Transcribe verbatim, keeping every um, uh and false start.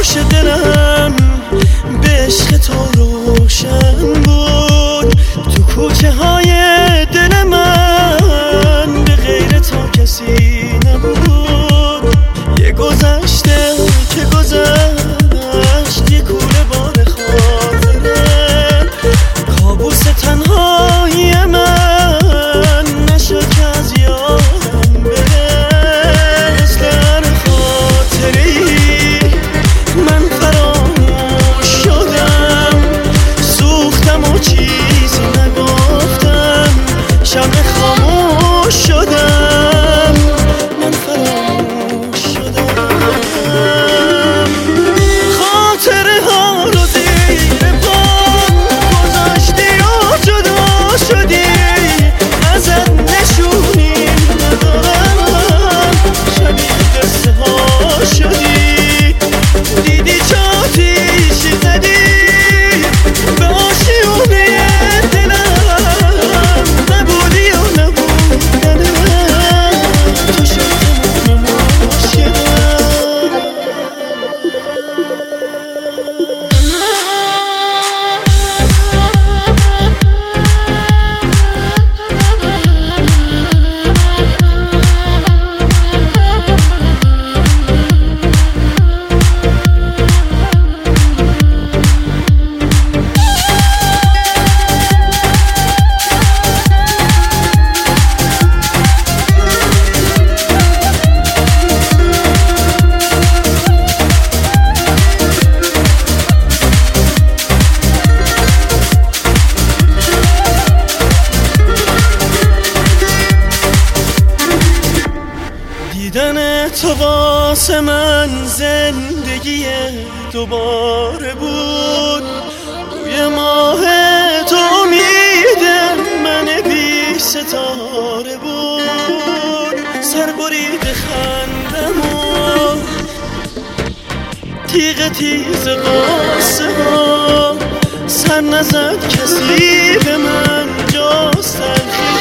آتش دلم به عشق تو روشن بود. تو کوچه های دل من به غیر تو کسی نبود. یه گذشته که گذشت، یه کوله بار خاطره، کابوس تنهایی من نشد که از یادم بره. مثل هر خاطره‌ای من فراموش شدم، سوختم و چیزی نگفتم، شمع خاموش شدم، من فراموش شدم. خاطره ها رو زیر پام گذاشتی و جدا شدی، ازت نشونی ندارم، شبیه قصه ها شدی. دیدی چه آتیشی زدی به آشیونه دلم، نبودی و نبودنم، تو شدم عاشقم. دیدن تو واسه من زندگی دوباره بود. روی ماه تو امید من بی ستاره بود. سر برید خندم و تیغ تیز قاسه ها، سر نزد کسی به من جز تلخی